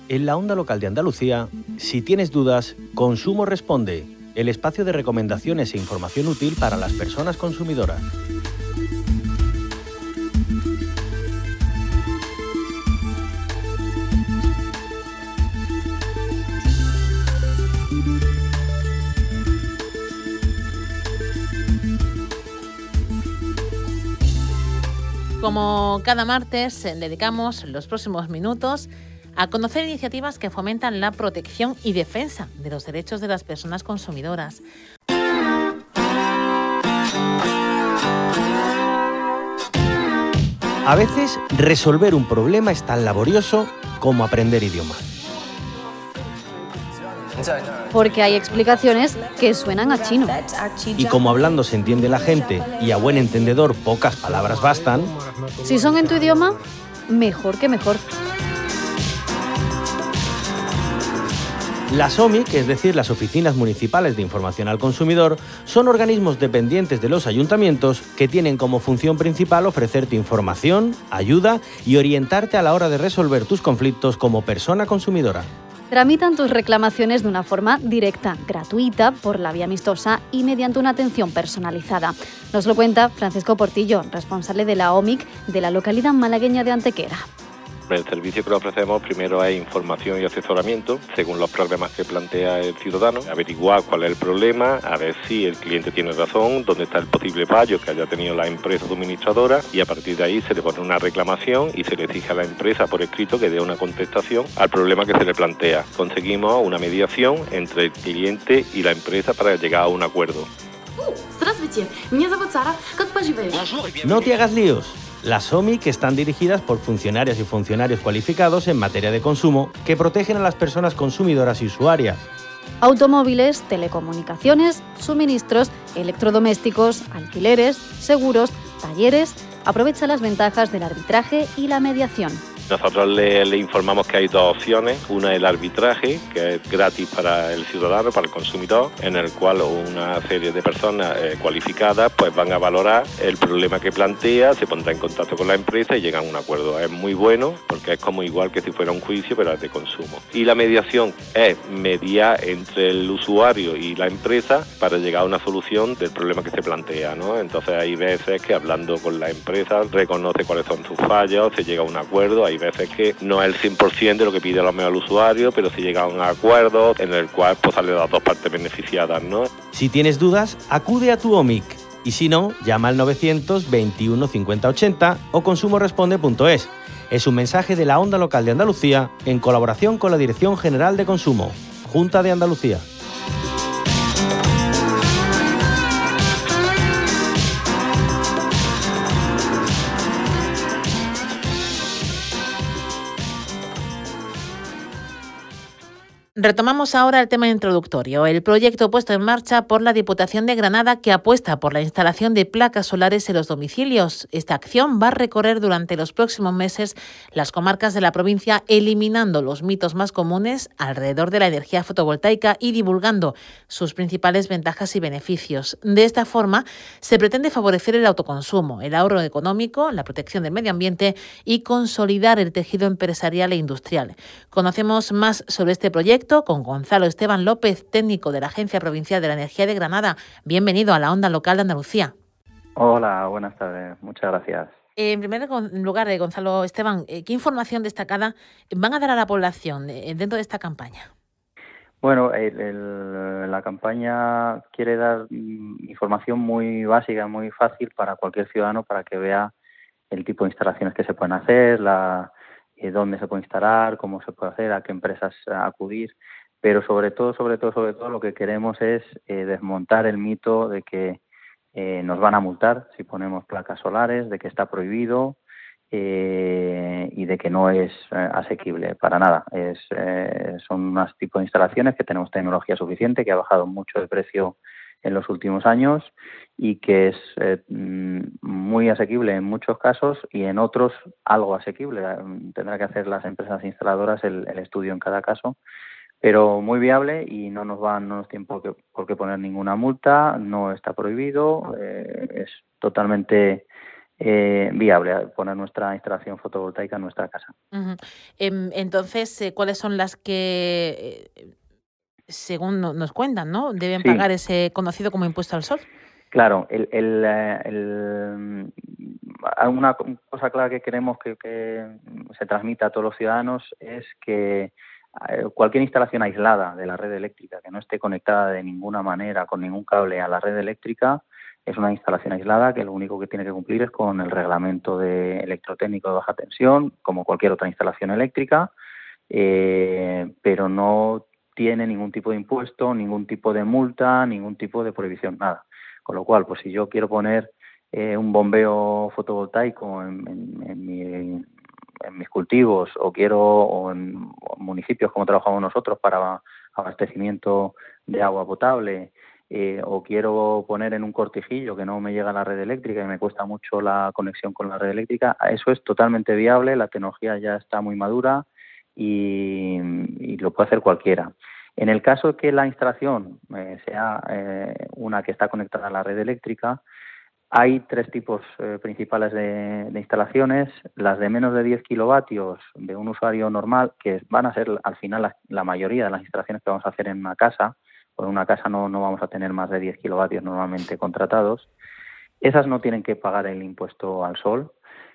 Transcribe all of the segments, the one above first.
En la Onda Local de Andalucía, si tienes dudas, Consumo Responde, el espacio de recomendaciones e información útil para las personas consumidoras. Como cada martes, dedicamos los próximos minutos a conocer iniciativas que fomentan la protección y defensa de los derechos de las personas consumidoras. A veces, resolver un problema es tan laborioso como aprender idiomas. Porque hay explicaciones que suenan a chino. Y como hablando se entiende la gente y a buen entendedor pocas palabras bastan, Si son en tu idioma, mejor que mejor. las OMIC, es decir, las Oficinas Municipales de Información al Consumidor, son organismos dependientes de los ayuntamientos que tienen como función principal ofrecerte información, ayuda y orientarte a la hora de resolver tus conflictos como persona consumidora. Tramitan tus reclamaciones de una forma directa, gratuita, por la vía amistosa y mediante una atención personalizada. Nos lo cuenta Francisco Portillo, responsable de la OMIC de la localidad malagueña de Antequera. El servicio que le ofrecemos primero es información y asesoramiento según los problemas que plantea el ciudadano, averiguar cuál es el problema, a ver si el cliente tiene razón, dónde está el posible fallo que haya tenido la empresa suministradora y a partir de ahí se le pone una reclamación y se le exige a la empresa por escrito que dé una contestación al problema que se le plantea. Conseguimos una mediación entre el cliente y la empresa para llegar a un acuerdo. Здравствуйте, меня зовут Сара. Как поживаете? No te hagas líos. Las OMIC están dirigidas por funcionarias y funcionarios cualificados en materia de consumo que protegen a las personas consumidoras y usuarias. Automóviles, telecomunicaciones, suministros, electrodomésticos, alquileres, seguros, talleres. Aprovecha las ventajas del arbitraje y la mediación. Nosotros le informamos que hay dos opciones. Una es el arbitraje, que es gratis para el ciudadano, para el consumidor, en el cual una serie de personas cualificadas pues van a valorar el problema que plantea, se pondrá en contacto con la empresa y llegan a un acuerdo. Es muy bueno porque es como igual que si fuera un juicio, pero es de consumo. Y la mediación es mediar entre el usuario y la empresa para llegar a una solución del problema que se plantea, ¿no? Entonces hay veces que hablando con la empresa reconoce cuáles son sus fallos, se llega a un acuerdo. Hay veces que no es el 100% de lo que pide a lo mejor el usuario, pero sí llega a un acuerdo en el cual pues salen las dos partes beneficiadas, ¿no? Si tienes dudas, acude a tu OMIC. Y si no, llama al 921 50 80 o consumoresponde.es. Es un mensaje de la Onda Local de Andalucía en colaboración con la Dirección General de Consumo, Junta de Andalucía. Retomamos ahora el tema introductorio, el proyecto puesto en marcha por la Diputación de Granada que apuesta por la instalación de placas solares en los domicilios. Esta acción va a recorrer durante los próximos meses las comarcas de la provincia, eliminando los mitos más comunes alrededor de la energía fotovoltaica y divulgando sus principales ventajas y beneficios. De esta forma, se pretende favorecer el autoconsumo, el ahorro económico, la protección del medio ambiente y consolidar el tejido empresarial e industrial. Conocemos más sobre este proyecto con Gonzalo Esteban López, técnico de la Agencia Provincial de la Energía de Granada. Bienvenido a la Onda Local de Andalucía. Hola, buenas tardes. Muchas gracias. En primer lugar, Gonzalo Esteban, ¿qué información destacada van a dar a la población dentro de esta campaña? Bueno, la campaña quiere dar información muy básica, muy fácil para cualquier ciudadano para que vea el tipo de instalaciones que se pueden hacer, dónde se puede instalar, cómo se puede hacer, a qué empresas acudir, pero sobre todo lo que queremos es desmontar el mito de que nos van a multar si ponemos placas solares, de que está prohibido y de que no es asequible para nada. Son unos tipos de instalaciones que tenemos tecnología suficiente, que ha bajado mucho de precio en los últimos años y que es muy asequible en muchos casos y en otros algo asequible. Tendrá que hacer las empresas instaladoras el estudio en cada caso, pero muy viable y no nos tiene por qué poner ninguna multa, no está prohibido, es totalmente viable poner nuestra instalación fotovoltaica en nuestra casa. Entonces, ¿cuáles son las que, según nos cuentan, ¿no?, deben Sí. pagar ese conocido como impuesto al sol? Claro, una cosa clara que queremos que se transmita a todos los ciudadanos es que cualquier instalación aislada de la red eléctrica, que no esté conectada de ninguna manera con ningún cable a la red eléctrica, es una instalación aislada que lo único que tiene que cumplir es con el reglamento electrotécnico de baja tensión, como cualquier otra instalación eléctrica, pero no tiene ningún tipo de impuesto, ningún tipo de multa, ningún tipo de prohibición, nada. Con lo cual, pues si yo quiero poner un bombeo fotovoltaico en mis cultivos o en municipios como trabajamos nosotros para abastecimiento de agua potable, o quiero poner en un cortijillo que no me llega a la red eléctrica y me cuesta mucho la conexión con la red eléctrica, eso es totalmente viable, la tecnología ya está muy madura y lo puede hacer cualquiera. En el caso de que la instalación sea una que está conectada a la red eléctrica, hay tres tipos principales de instalaciones. Las de menos de 10 kilovatios de un usuario normal, que van a ser al final la mayoría de las instalaciones que vamos a hacer en una casa. Por una casa no vamos a tener más de 10 kilovatios normalmente contratados. Esas no tienen que pagar el impuesto al sol.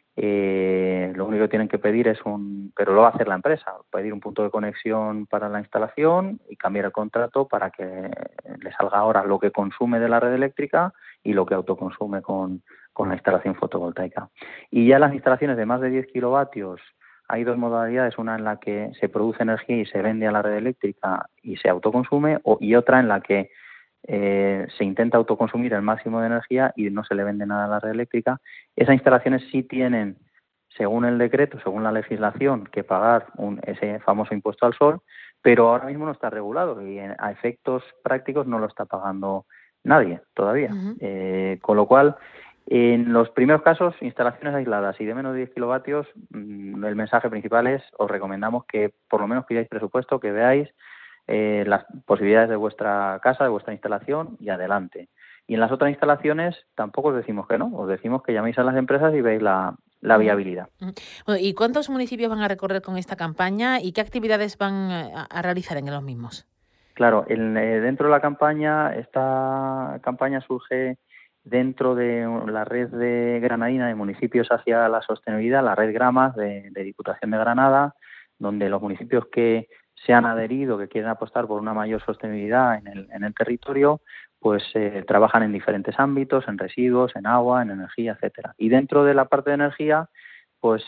Lo único que tienen que pedir pero lo va a hacer la empresa, pedir un punto de conexión para la instalación y cambiar el contrato para que le salga ahora lo que consume de la red eléctrica y lo que autoconsume con la instalación fotovoltaica. Y ya las instalaciones de más de 10 kilovatios, hay dos modalidades, una en la que se produce energía y se vende a la red eléctrica y se autoconsume, y otra en la que se intenta autoconsumir el máximo de energía y no se le vende nada a la red eléctrica. Esas instalaciones sí tienen, según el decreto, según la legislación, que pagar ese famoso impuesto al sol, pero ahora mismo no está regulado y a efectos prácticos no lo está pagando nadie todavía. Con lo cual, en los primeros casos, instalaciones aisladas y de menos de 10 kilovatios, el mensaje principal es: os recomendamos que por lo menos pidáis presupuesto, que veáis las posibilidades de vuestra casa, de vuestra instalación, y adelante. Y en las otras instalaciones tampoco os decimos que no, os decimos que llaméis a las empresas y veis la viabilidad. Bueno, ¿y cuántos municipios van a recorrer con esta campaña y qué actividades van a realizar en los mismos? Claro, dentro de la campaña, esta campaña surge dentro de la red de granadina de municipios hacia la sostenibilidad, la red Gramas de Diputación de Granada, donde los municipios que se han adherido, que quieren apostar por una mayor sostenibilidad en el territorio, pues trabajan en diferentes ámbitos, en residuos, en agua, en energía, etcétera. Y dentro de la parte de energía, pues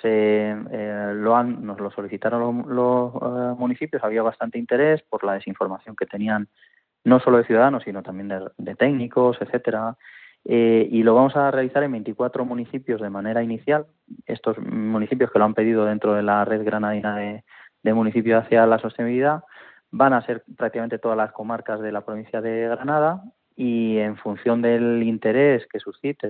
nos lo solicitaron los municipios. Había bastante interés por la desinformación que tenían, no solo de ciudadanos, sino también de técnicos, etcétera. Y lo vamos a realizar en 24 municipios de manera inicial. Estos municipios que lo han pedido dentro de la red granadina de municipios hacia la sostenibilidad van a ser prácticamente todas las comarcas de la provincia de Granada, y en función del interés que suscite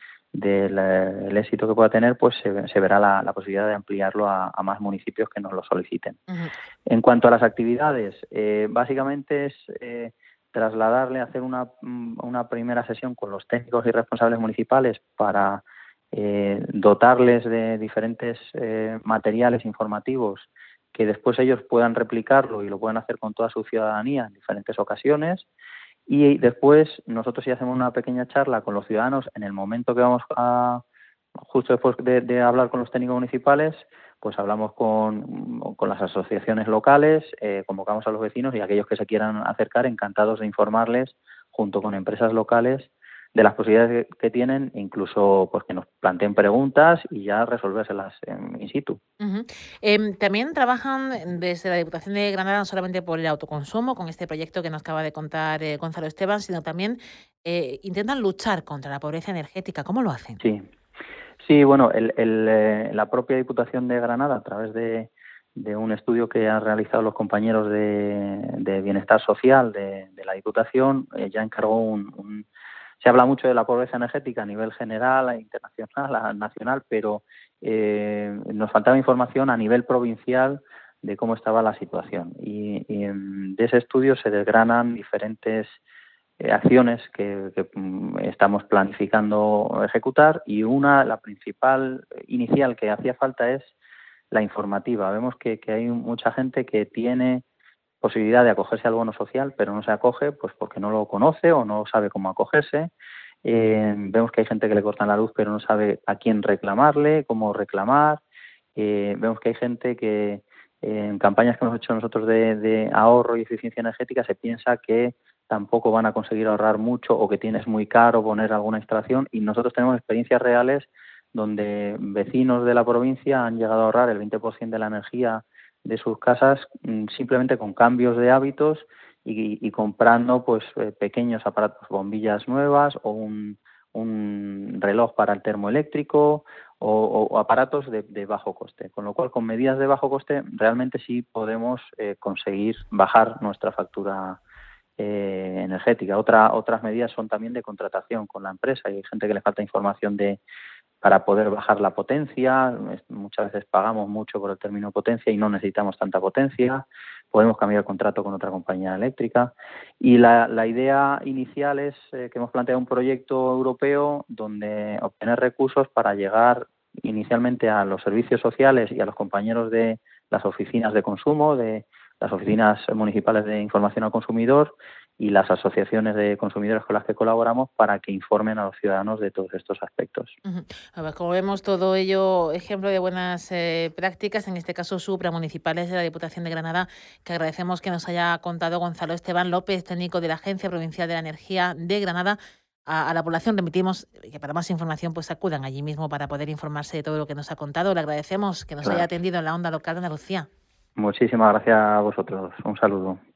del éxito que pueda tener, pues se verá la posibilidad de ampliarlo a más municipios que nos lo soliciten. En cuanto a las actividades, básicamente es trasladarle, hacer una primera sesión con los técnicos y responsables municipales para dotarles de diferentes materiales informativos que después ellos puedan replicarlo y lo puedan hacer con toda su ciudadanía en diferentes ocasiones. Y después nosotros sí hacemos una pequeña charla con los ciudadanos en el momento que vamos justo después de hablar con los técnicos municipales, pues hablamos con las asociaciones locales, convocamos a los vecinos y aquellos que se quieran acercar, encantados de informarles junto con empresas locales de las posibilidades que tienen, incluso pues que nos planteen preguntas y ya resolvérselas in situ. También trabajan desde la Diputación de Granada no solamente por el autoconsumo, con este proyecto que nos acaba de contar Gonzalo Esteban, sino también intentan luchar contra la pobreza energética. ¿Cómo lo hacen? Sí, bueno, la propia Diputación de Granada, a través de un estudio que han realizado los compañeros de Bienestar Social de la Diputación, ya encargó se habla mucho de la pobreza energética a nivel general, internacional, nacional, pero nos faltaba información a nivel provincial de cómo estaba la situación. Y de ese estudio se desgranan diferentes acciones que estamos planificando ejecutar, y la principal inicial que hacía falta es la informativa. Vemos que hay mucha gente que tiene posibilidad de acogerse al bono social, pero no se acoge pues porque no lo conoce o no sabe cómo acogerse. Vemos que hay gente que le cortan la luz pero no sabe a quién reclamarle, cómo reclamar. Vemos que hay gente que en campañas que hemos hecho nosotros de ahorro y eficiencia energética se piensa que tampoco van a conseguir ahorrar mucho o que es muy caro poner alguna instalación, y nosotros tenemos experiencias reales donde vecinos de la provincia han llegado a ahorrar el 20% de la energía de sus casas simplemente con cambios de hábitos y comprando pues pequeños aparatos, bombillas nuevas o un reloj para el termoeléctrico o aparatos de bajo coste. Con lo cual, con medidas de bajo coste realmente sí podemos conseguir bajar nuestra factura energética. Otras medidas son también de contratación con la empresa, y hay gente que le falta información para poder bajar la potencia. Muchas veces pagamos mucho por el término potencia y no necesitamos tanta potencia. Podemos cambiar el contrato con otra compañía eléctrica. Y la idea inicial es que hemos planteado un proyecto europeo donde obtener recursos para llegar inicialmente a los servicios sociales y a los compañeros de las oficinas de consumo, de las oficinas municipales de información al consumidor y las asociaciones de consumidores con las que colaboramos, para que informen a los ciudadanos de todos estos aspectos. A ver, como vemos, todo ello ejemplo de buenas prácticas, en este caso supramunicipales de la Diputación de Granada, que agradecemos que nos haya contado Gonzalo Esteban López, técnico de la Agencia Provincial de la Energía de Granada. A la población remitimos que para más información pues acudan allí mismo para poder informarse de todo lo que nos ha contado. Le agradecemos que nos haya atendido en la onda local de Andalucía. Muchísimas gracias a vosotros. Un saludo.